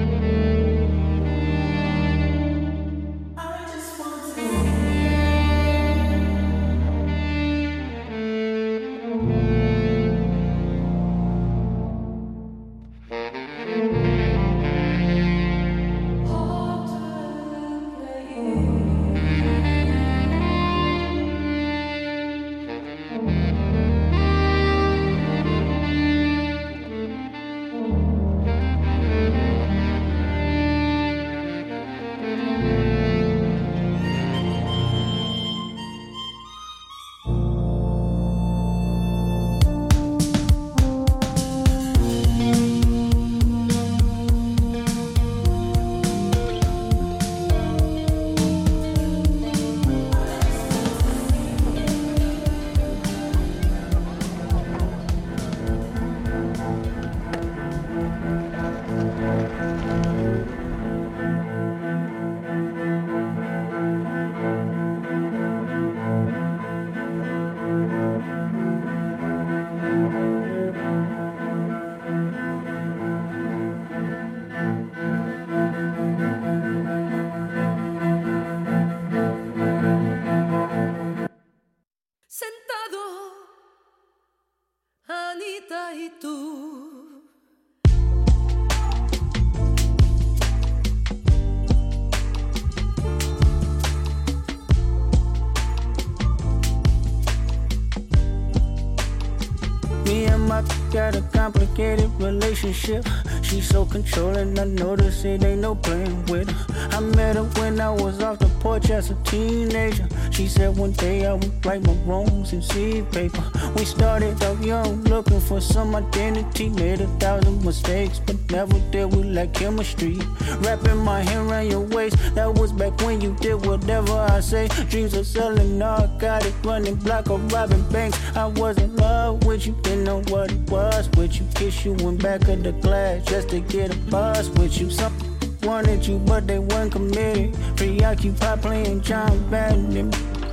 Got a complicated relationship. She's so controlling, I notice it ain't no playing with her. I met her when I was off the porch as a teenager. She said one day I would right my wrongs in seed paper. We started out young, looking for some identity. Made 1,000 mistakes, but never did we lack chemistry. Wrapping my hand around your waist, that was back when you did whatever I say. Dreams of selling narcotic, running block or robbing banks. I was in love with you, didn't know what it was with you. Kiss you in back of the glass just to get a buzz with you. Some wanted you, but they weren't committed. Preoccupied playing John Madden.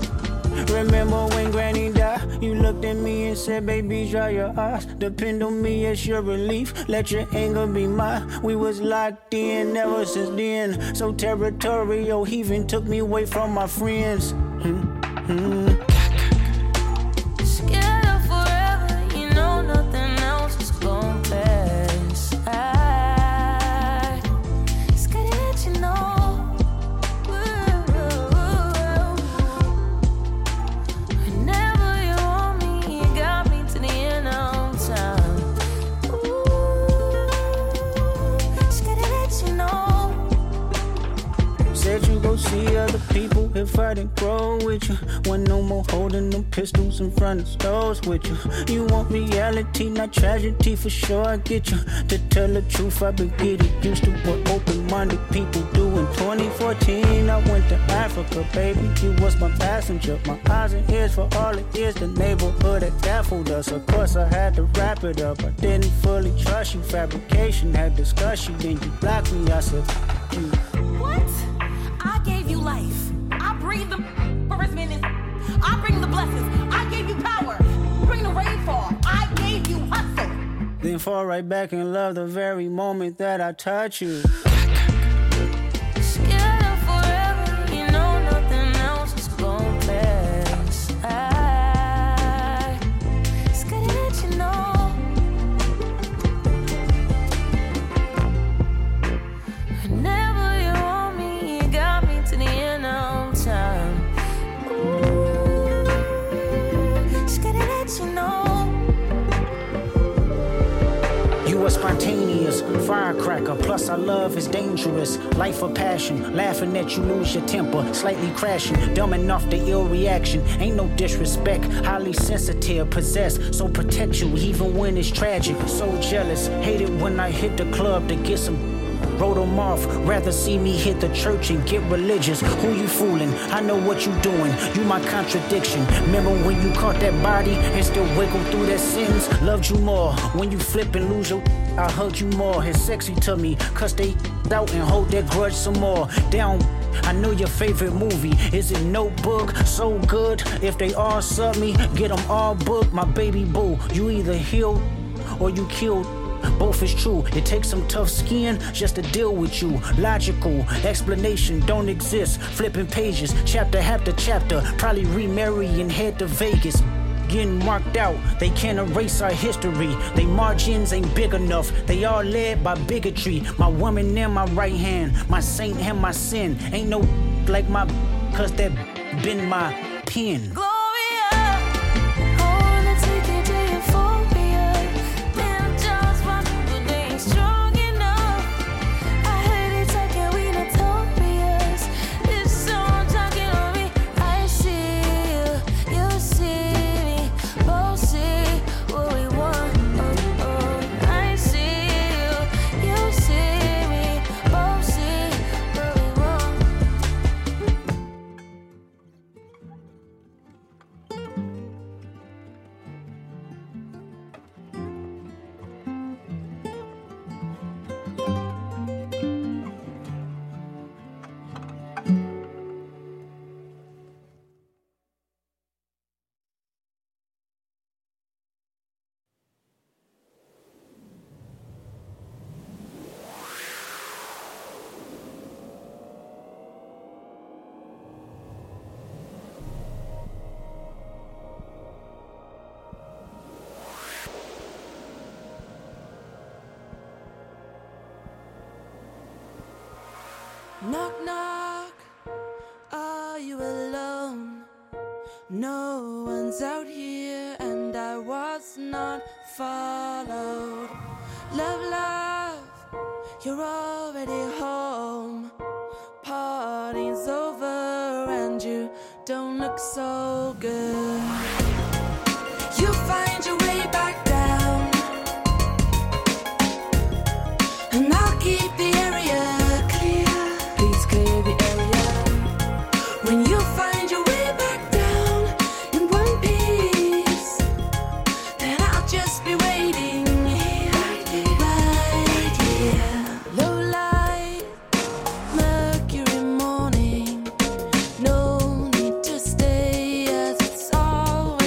Remember when Granny died? You looked at me and said, baby, dry your eyes. Depend on me as your relief. Let your anger be mine. We was locked in ever since then. So territorial, he even took me away from my friends. Scared of forever, you know nothing else is gonna pass. I scared to let you know. Whenever you want me, you got me to the end of time. Ooh, scared to let you know. Said you go see other people if I didn't grow with you. One no more holding them pistols in front of stores with you. You want reality, not tragedy, for sure I get you. To tell the truth, I've been getting used to what open-minded people do. In 2014, I went to Africa, baby. You was my passenger, my eyes and ears for all it is. The neighborhood that baffled us. Of course, I had to wrap it up. I didn't fully trust you. Fabrication had discussion, then you blocked me. I said, you. What? I gave you life. I breathe the first minutes. I bring the blessings. I gave you power. Bring the rainfall. I gave you hustle. Then fall right back and love the very moment that I touch you. Scared of forever, you know nothing else is gonna pass. I scared to let you know. Whenever you want me, you got me to the end of time. Ooh, scared to let you know. You are spontaneous, firecracker, plus our love is dangerous. Life of passion, laughing at you lose your temper, slightly crashing, dumbing off the ill reaction. Ain't no disrespect, highly sensitive, possessed, so protect you even when it's tragic. So jealous, hate it when I hit the club to get some. Wrote them off, rather see me hit the church and get religious. Who you fooling? I know what you doing. You my contradiction. Remember when you caught that body and still wiggle through that sentence? Loved you more. When you flip and lose your, I hugged you more. It's sexy to me, cause they out and hold that grudge some more. Down, I know your favorite movie. Is it Notebook? So good. If they all sub me, get them all booked. My baby boo, you either healed or you killed. both is true. It takes some tough skin just to deal with you. Logical explanation don't exist. Flipping pages, chapter after chapter. Probably remarry and head to Vegas. Getting marked out, they can't erase our history. They margins ain't big enough. They all led by bigotry. My woman in my right hand, my saint and my sin. Ain't no like my, cause that been my pen. Knock, knock, are you alone? No one's out here and I was not followed. Love, love, you're already home. Party's over and you don't look so good. You find your way back down and I'll keep the area. When you find your way back down in one piece, then I'll just be waiting here, right here. Low light, Mercury morning. No need to stay as it's always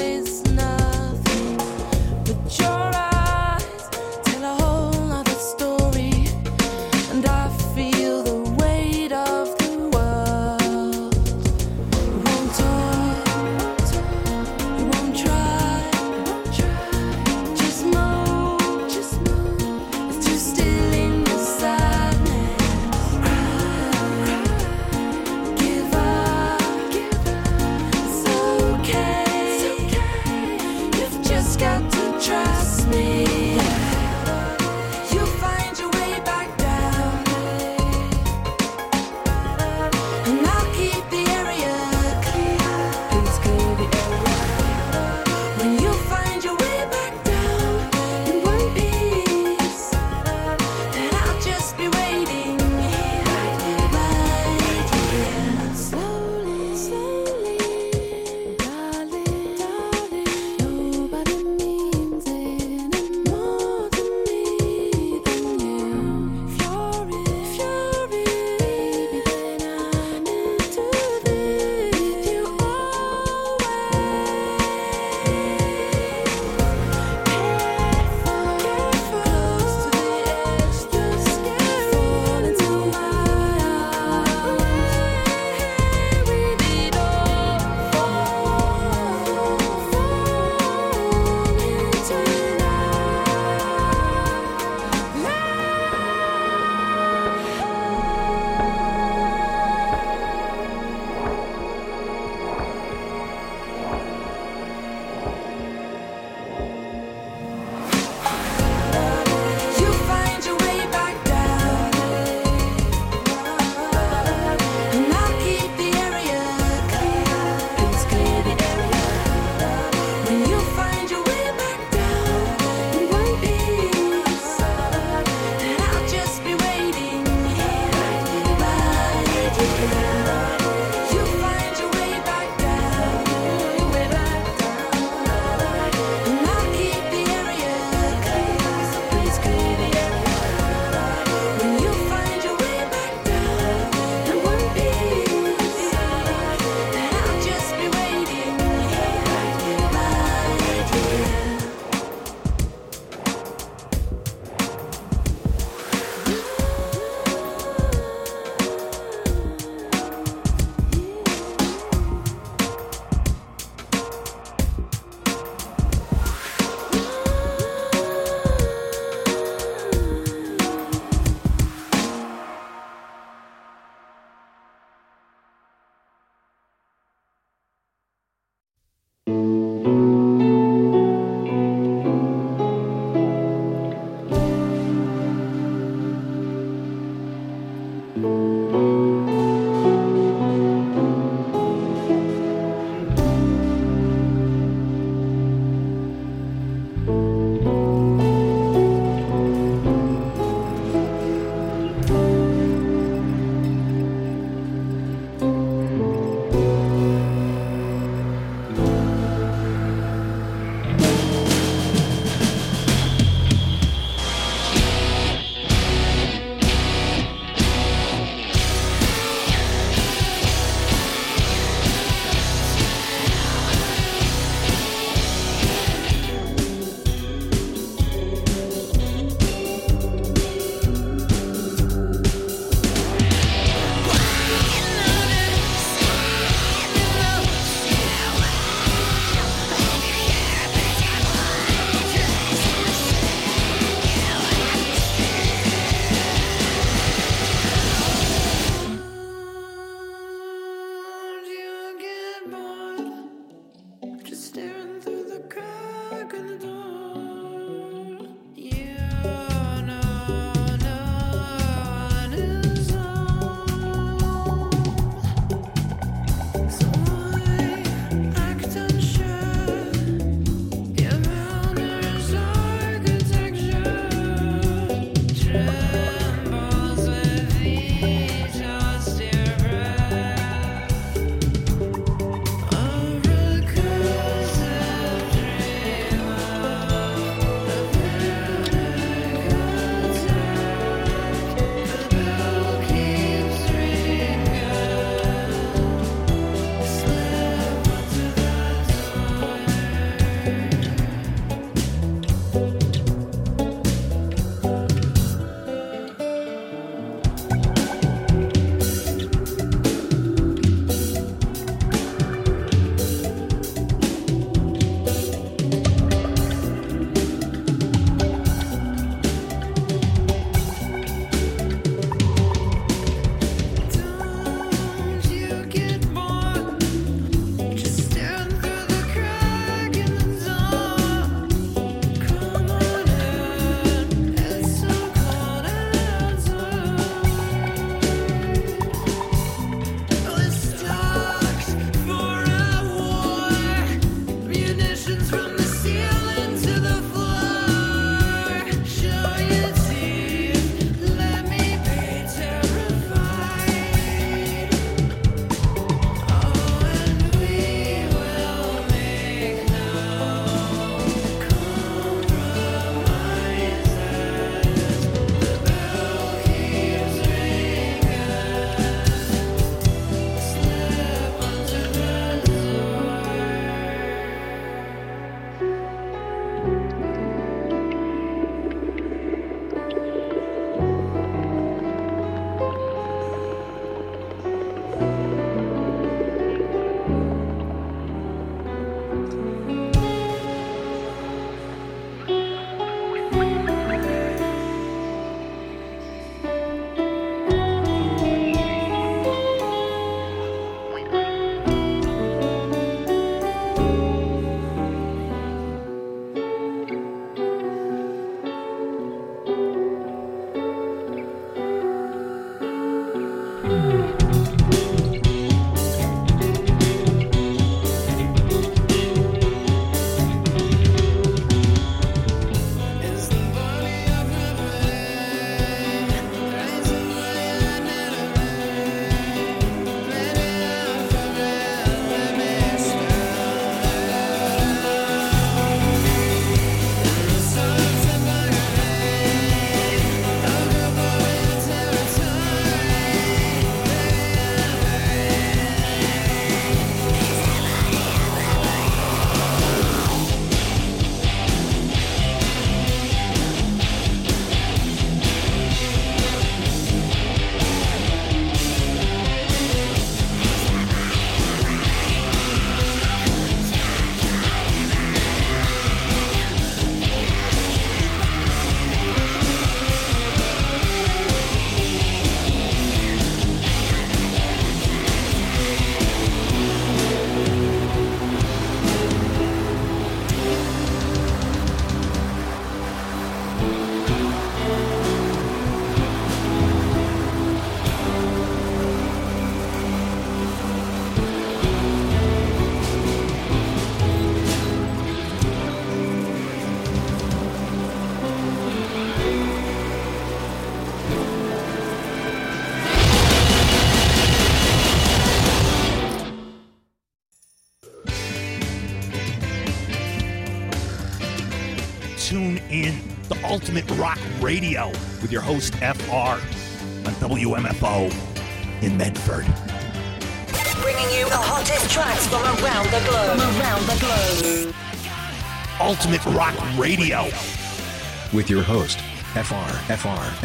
Tune in to Ultimate Rock Radio with your host, FR, on WMFO in Medford. Bringing you the hottest tracks from around the globe. Ultimate Rock Radio. With your host, FR.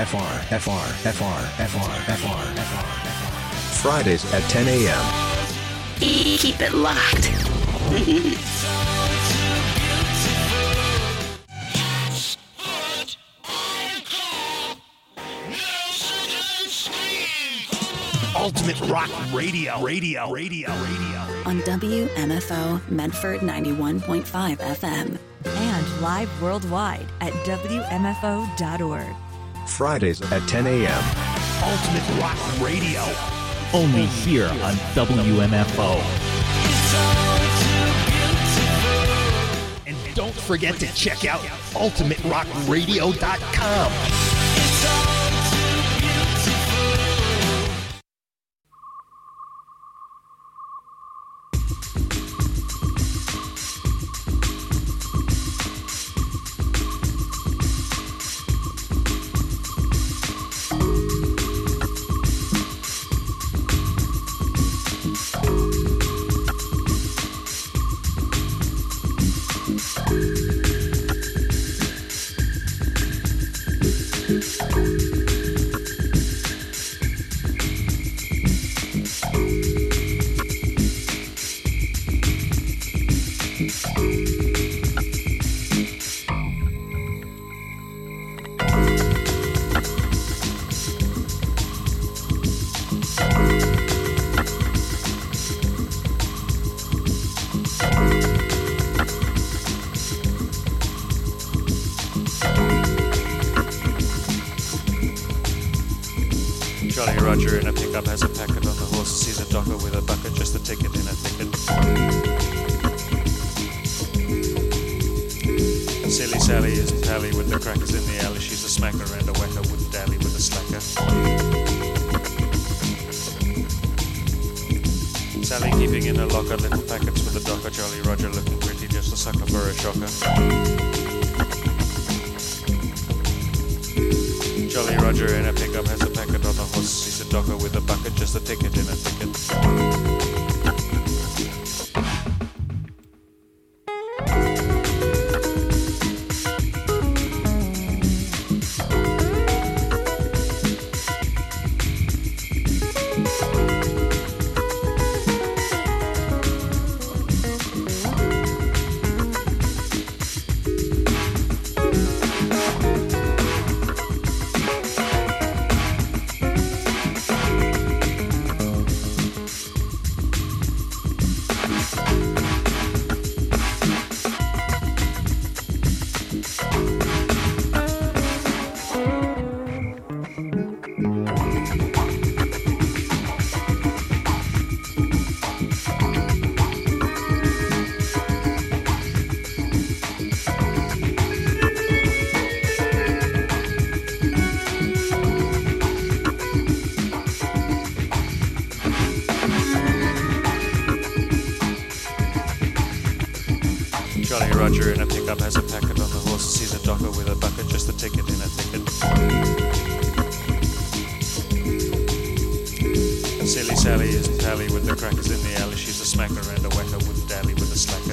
Fridays at 10 a.m. Keep it locked. Ultimate Rock Radio. On WMFO Medford 91.5 FM. And live worldwide at WMFO.org. Fridays at 10 a.m. Ultimate Rock Radio. Only here on WMFO. And don't forget to check out UltimateRockRadio.com. Jolly Roger in a pickup has a packet on the horse, sees a docker with a bucket, just a ticket in a ticket. Silly Sally is pally with the crackers in the alley, she's a smacker and a whacker, wouldn't dally with a slacker.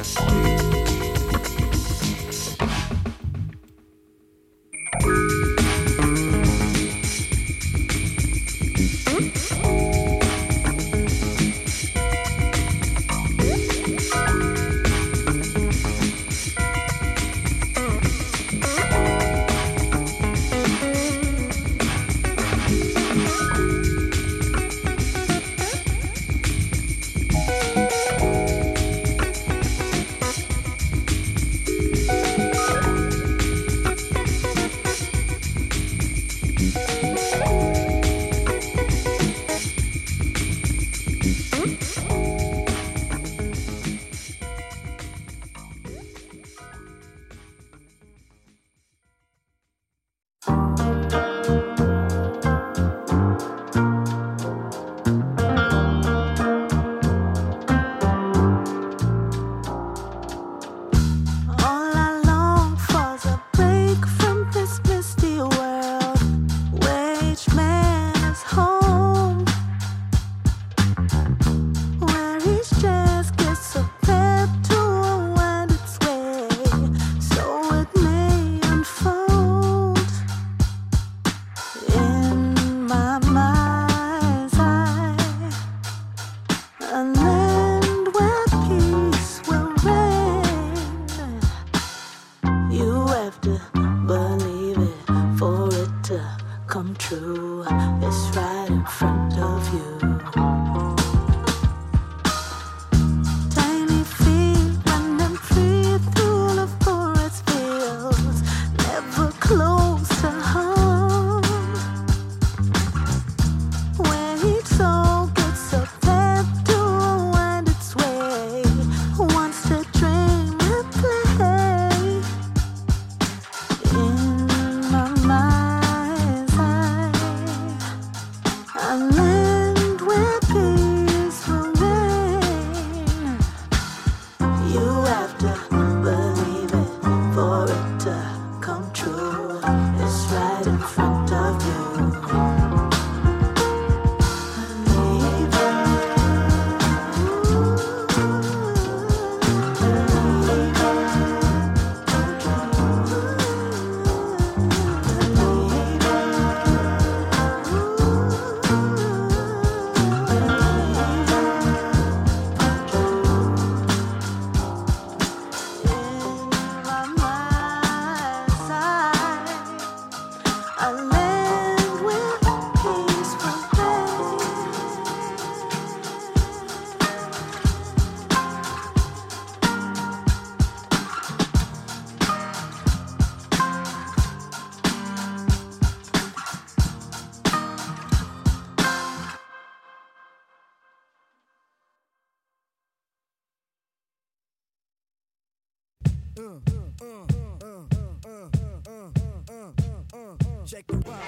Check the rock.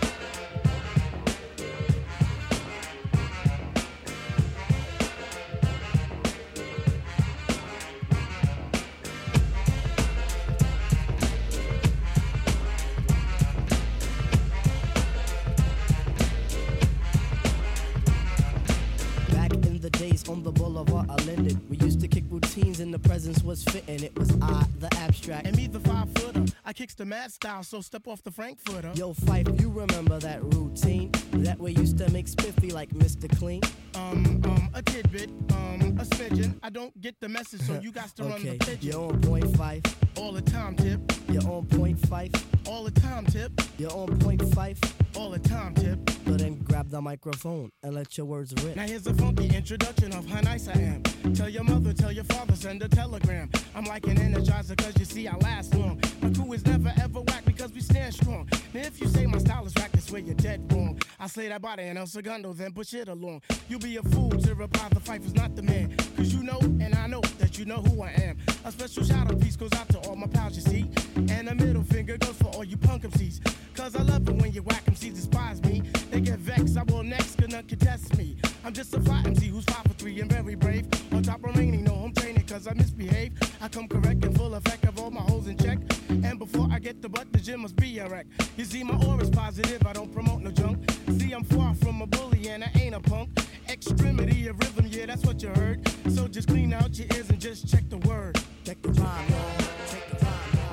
On the boulevard I landed. We used to kick routines and the presence was fitting. It was I, the abstract. And me, the 5-footer. I kicks the mad style, so step off the Frankfurter. Yo, Fife, you remember that routine? That we used to make spiffy like Mr. Clean? A tidbit, a smidgen. I don't get the message, so you got to run the pigeon. You're on point, Fife. All the time, Tip. You're on point, Fife. All the time, Tip. You're on point, Fife. All the time, Tip. So then grab the microphone and let your words rip. Now here's a funky introduction of how nice I am. Tell your mother, tell your father, send a telegram. I'm like an energizer cause you see I last long. My crew is never ever whack because we stand strong. Now if you say my style is whack, that's where you're dead wrong. I slay that body in El Segundo, then push it along. You'll be a fool to reply the fight was not the man. Cause you know and I know that you know who I am. A special shout out piece goes out to all my pals you see. And a middle finger goes for all you punk MCs. Cause I love it when you whack MCs despise me. They get vexed, I will next, gonna contest me. I'm just a fly MC who's 5'3" and very brave. On top remaining, no home training cause I misbehave. I come correct and full effect of all my holes in check. And before I get the butt, the gym must be a wreck. You see, my aura's positive, I don't promote no junk. See, I'm far from a bully and I ain't a punk. Extremity of rhythm, yeah, that's what you heard. So just clean out your ears and just check the word. Check the rhyme, y'all. Check the rhyme.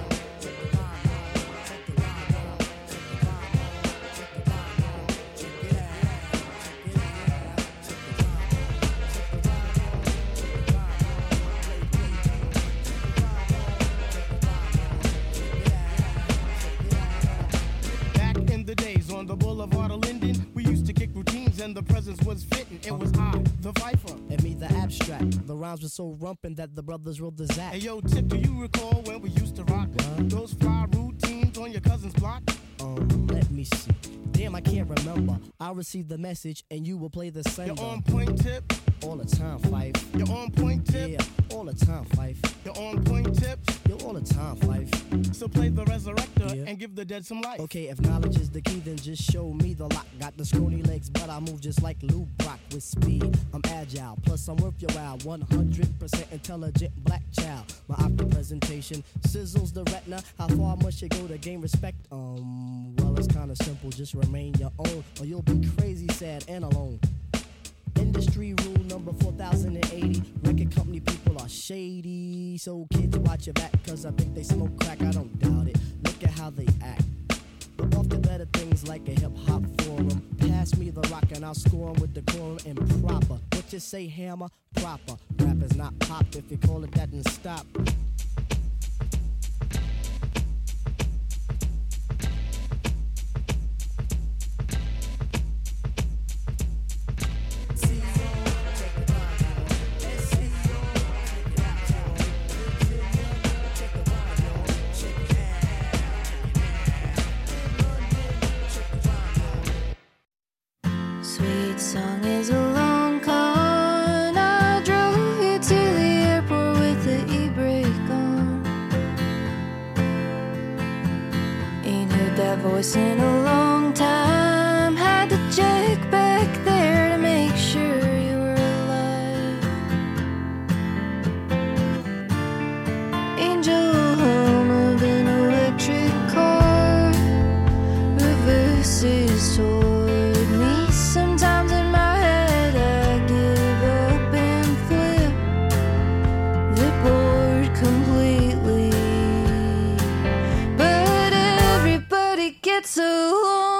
On the boulevard of Linden, we used to kick routines and the presence was fitting. It was I, the Viper, and me, the Abstract. The rhymes were so rumpin' that the brothers wrote the Zach. Hey yo, Tip, do you recall when we used to rock those fly routines on your cousin's block? Let me see. Damn, I can't remember. I'll receive the message and you will play the sender. You're on point, Tip. All the time, Fife. You're on point, Tip. Yeah, all the time, Fife. You're on point, Tip. You're all the time, Fife. So play the resurrector and give the dead some life. Okay, if knowledge is the key, then just show me the lock. Got the scrawny legs, but I move just like Lou Brock with speed. I'm agile, plus I'm worth your while. 100% intelligent black child. My opera presentation sizzles the retina. How far must you go to gain respect? Well, it's kinda simple. Just remain your own, or you'll be crazy, sad, and alone. Industry rule number 4080. Record company people are shady. So kids, watch your back, cause I think they smoke crack. I don't doubt it. Look at how they act. But off the better things like a hip-hop forum. Pass me the rock and I'll score 'em with decorum and proper. What you say, hammer? Proper. Rap is not pop. If you call it that, then stop. Sweet song is a long con. I drove you to the airport with the e-brake on. Ain't heard that voice in a long time. Had to check back there to make sure you were alive. Angel hum of an electric car reverses toward me. Sometimes in my head I give up and flip the board completely. But everybody gets along.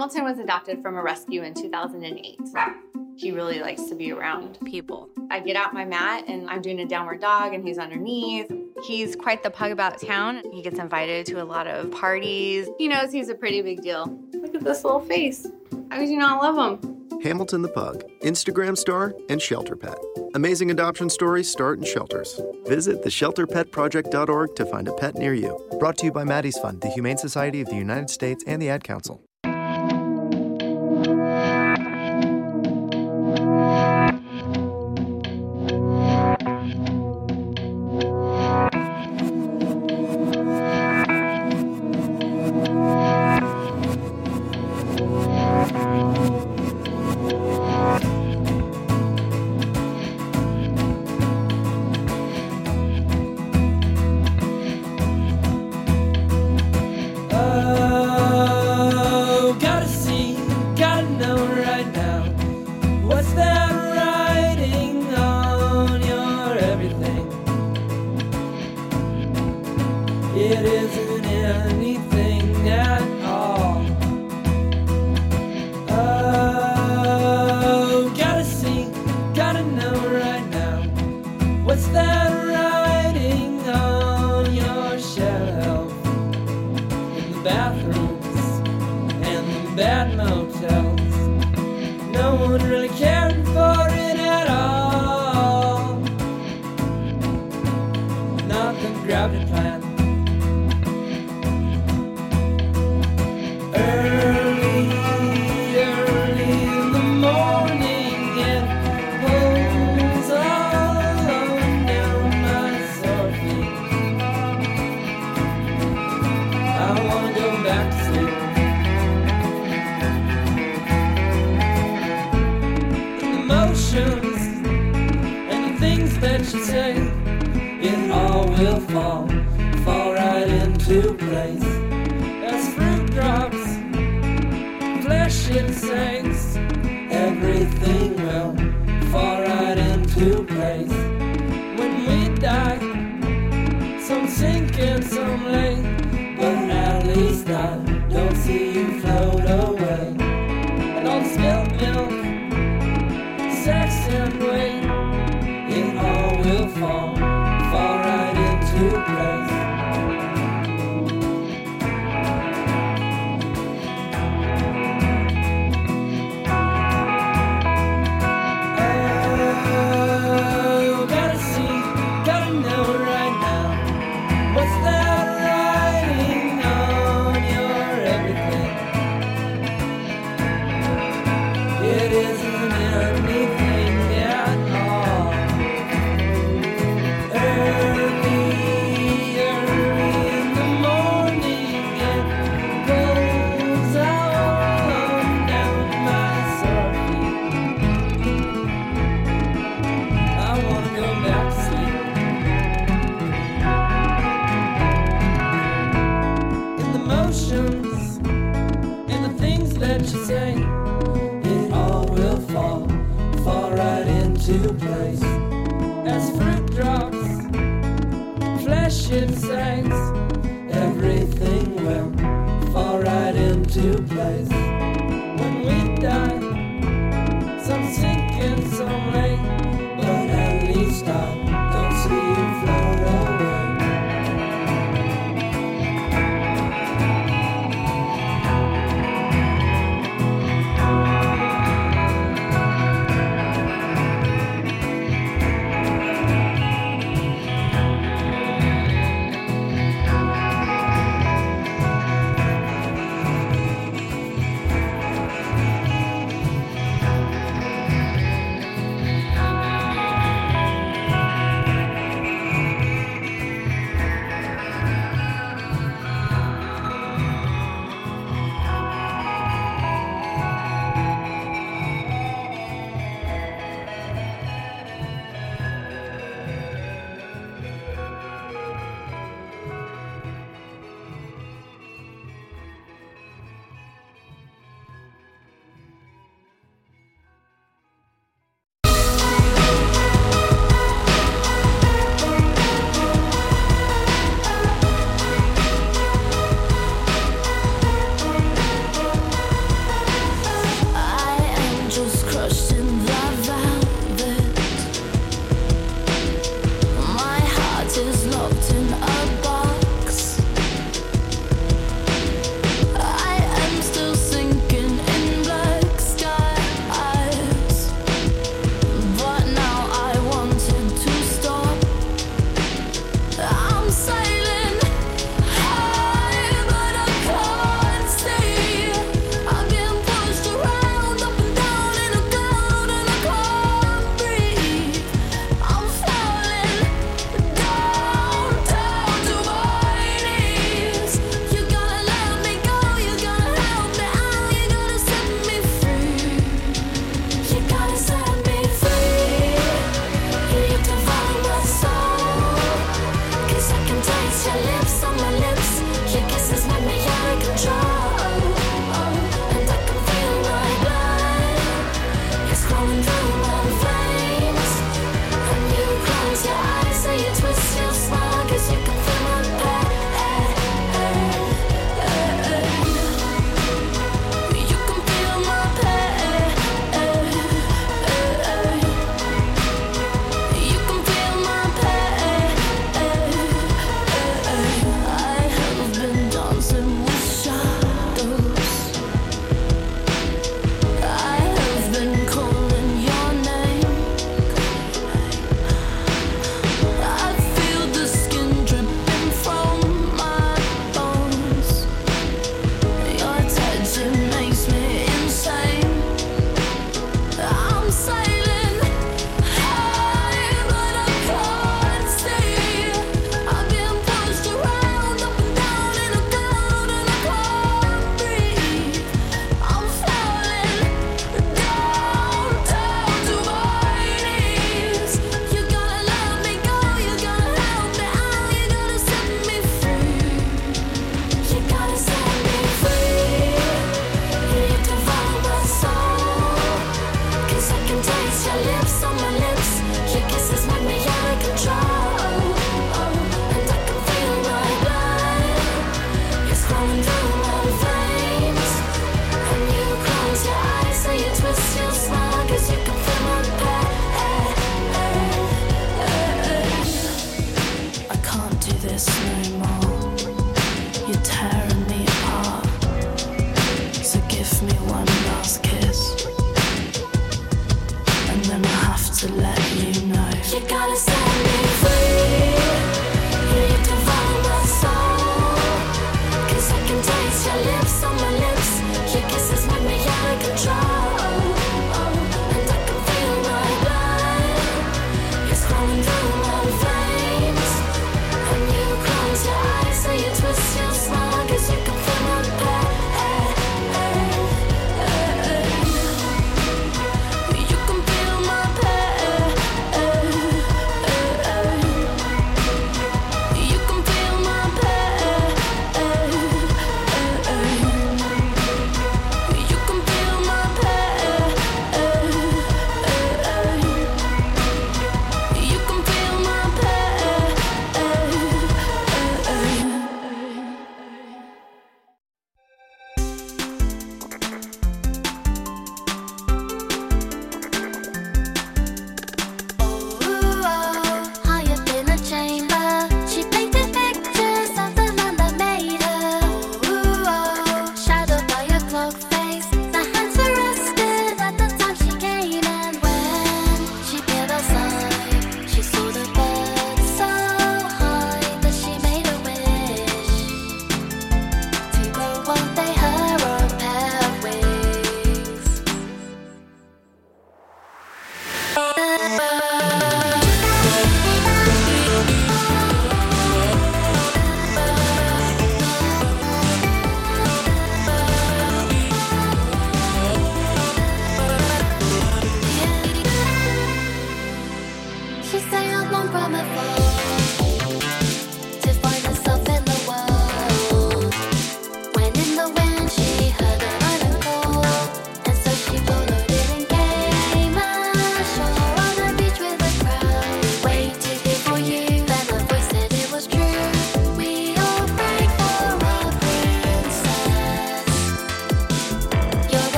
Hamilton was adopted from a rescue in 2008. He really likes to be around people. I get out my mat and I'm doing a downward dog and he's underneath. He's quite the pug about town. He gets invited to a lot of parties. He knows he's a pretty big deal. Look at this little face. How could you not love him? Hamilton the Pug, Instagram star, and shelter pet. Amazing adoption stories start in shelters. Visit theshelterpetproject.org to find a pet near you. Brought to you by Maddie's Fund, the Humane Society of the United States, and the Ad Council.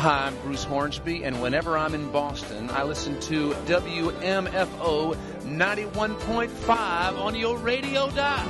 Hi, I'm Bruce Hornsby, and whenever I'm in Boston, I listen to WMFO 91.5 on your radio dial.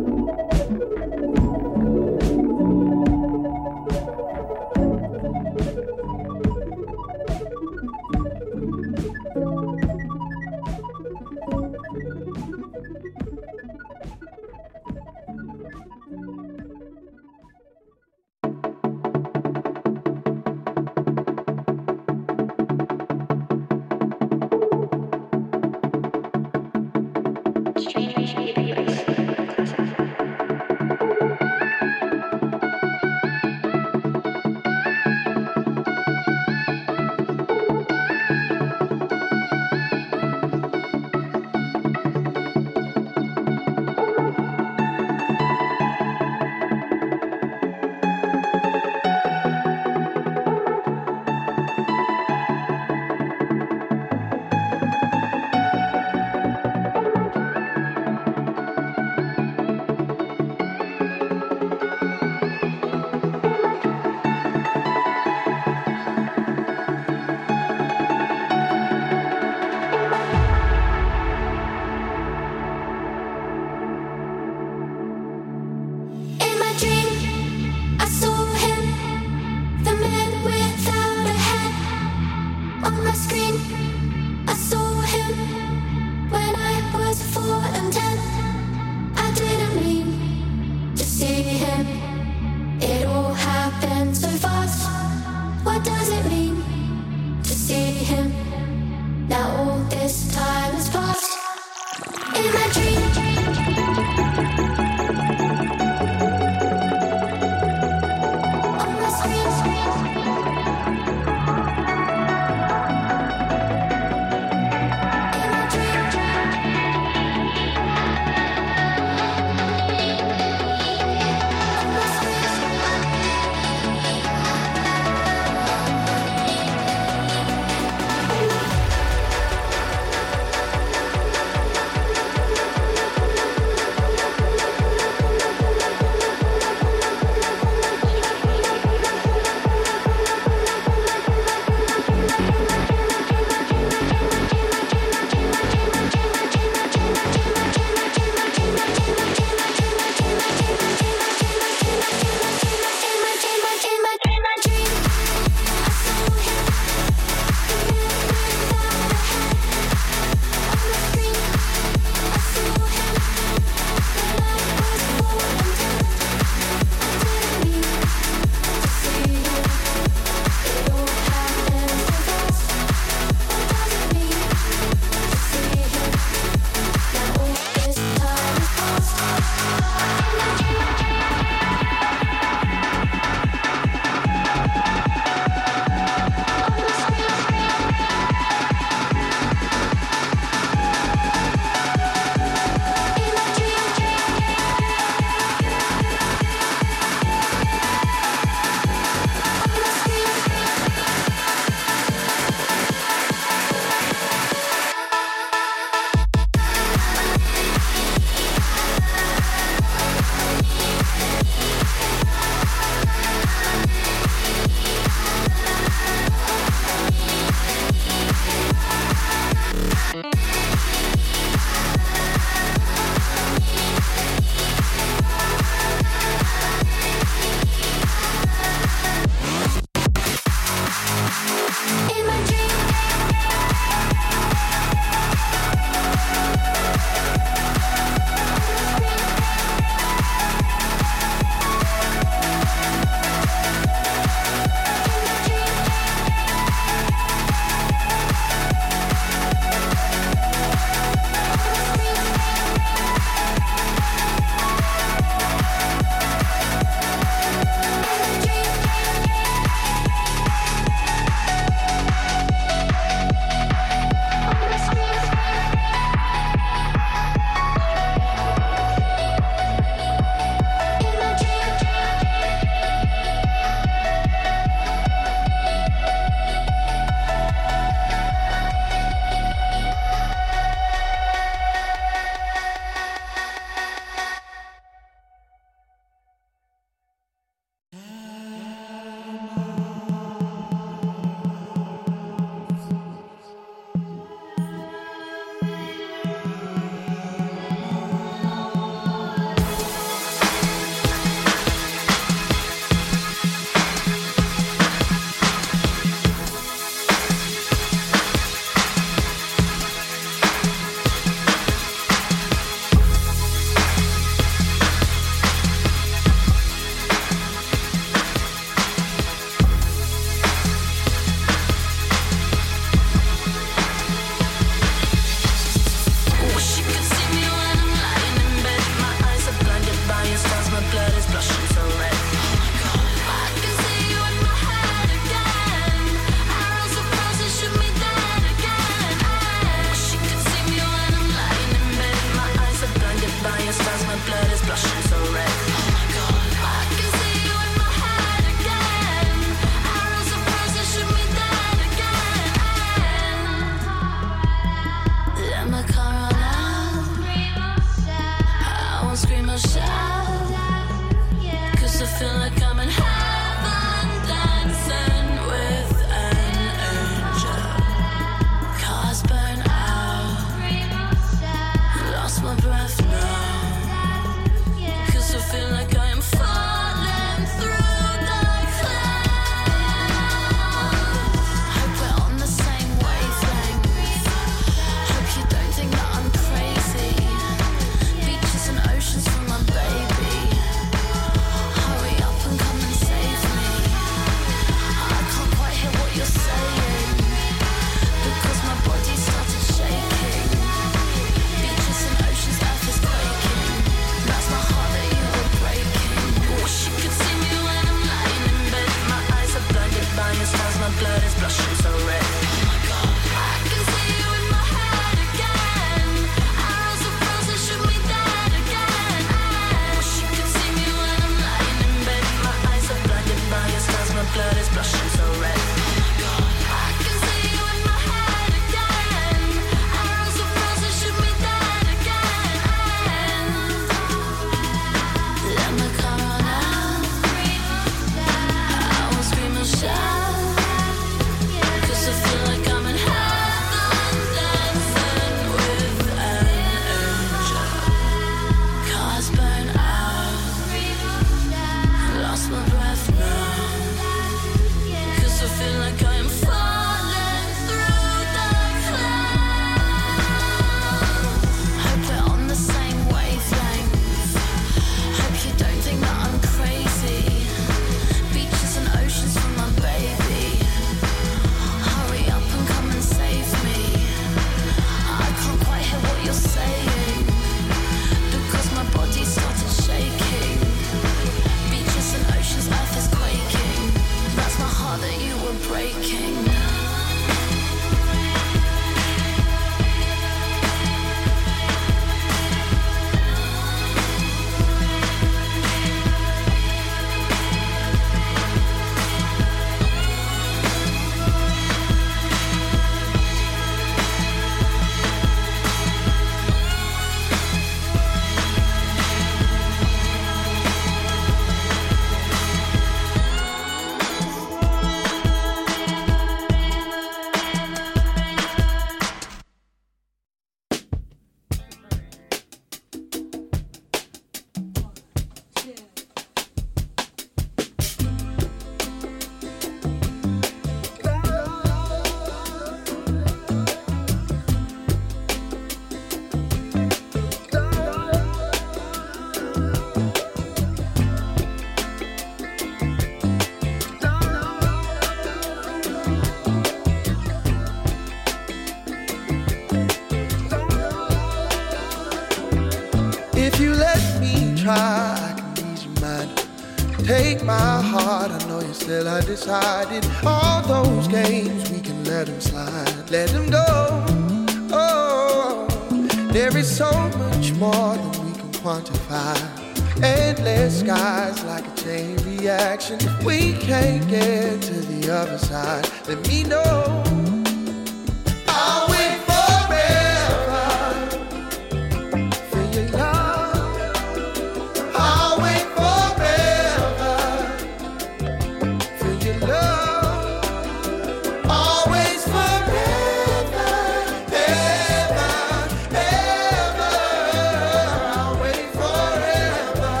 but I know you're still undecided. All those games, we can let them slide, let them go. Oh, there is so much more than we can quantify. Endless skies like a chain reaction. If we can't get to the other side, let me know. I'll wait forever for your love. I'll wait forever for your love. Always forever, ever, ever. I'll wait forever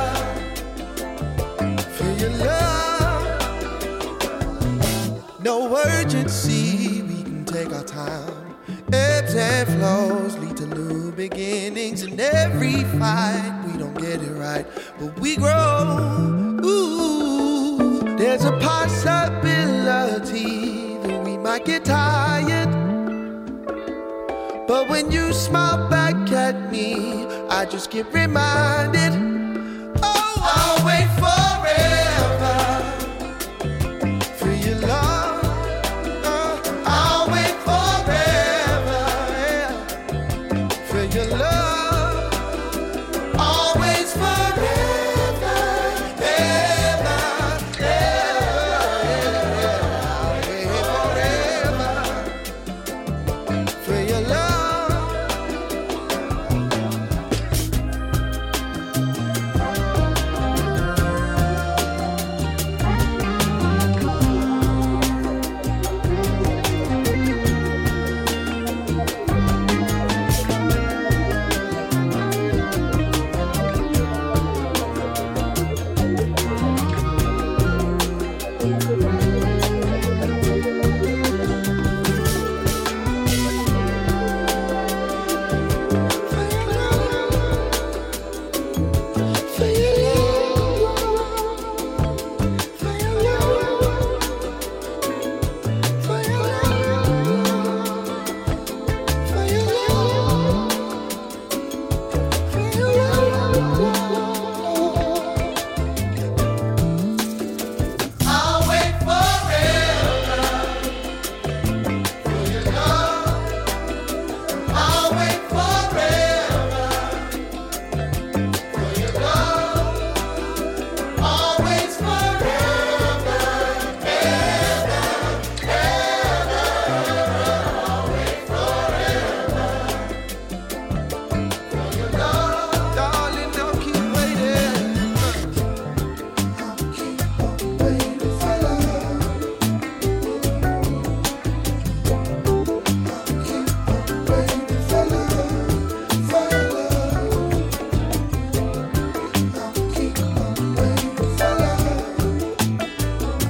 for your love. No urgency, we can take our time. Ebbs and flows lead to new beginnings. In every fight, we don't get it right, but we grow. Ooh, there's a possibility that we might get tired, but when you smile back at me, I just get reminded. Oh, I'll wait forever for your love. I'll wait forever, yeah, for your love. Always forever, ever, ever. I'll wait forever for your love.